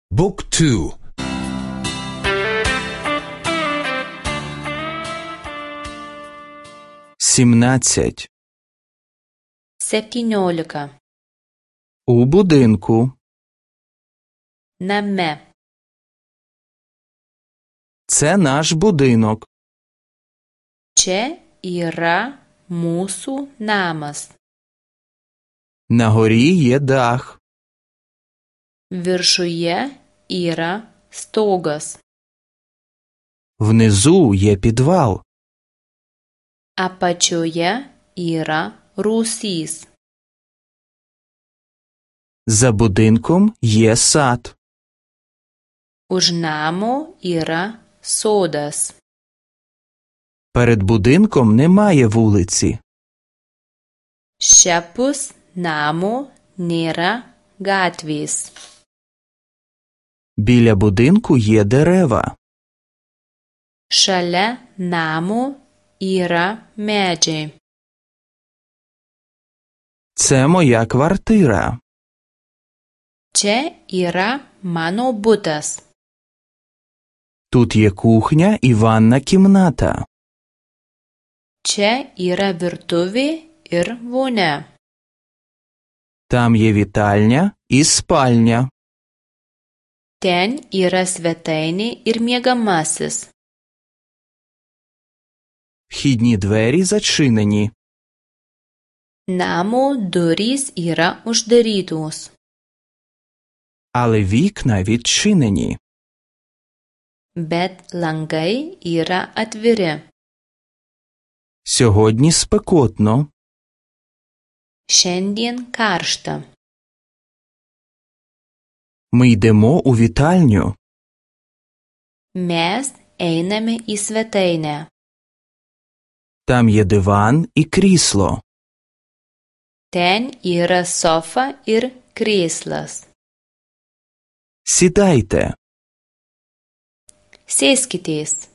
บุ๊กทู17 У будинку. Name. Це наш будинок. Čia yra mūsų namas. На горі є дах. Viršuje yra stogas. Внизу є підвал. Apačioje yra rūsys. За будинком є сад. Už namo yra sodas. Перед будинком немає вулиці. Šiapus namo nėra gatvės. Біля будинку є дерева. Šalia namo yra medžiai. Це моя квартира. Čia yra mano butas. Тут є кухня і ванна кімната. Čia yra virtuvė ir vonia. Там є вітальня і спальня. Ten yra svetainė ir miegamasis. Вхідні двері зачинені. Namo durys yra uždarytos. Але вікна відчинені. Bet langai yra atviri. Сьогодні спекотно. Šiandien karšta. Ми йдемо у вітальню. Mes einame į svetainę. Там є диван і крісло. Ten yra sofa ir krėslas. Сідайте. Sėskitės.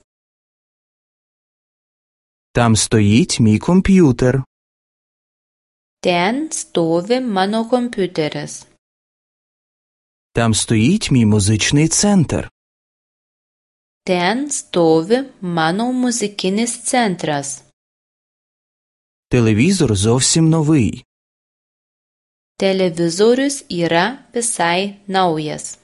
Там стоїть мій комп'ютер. Ten stovi mano kompiuteris. Там стоїть мій музичний центр. Ten stovi mano muzikinis centras. Телевізор зовсім новий. Televizorius yra visai naujas.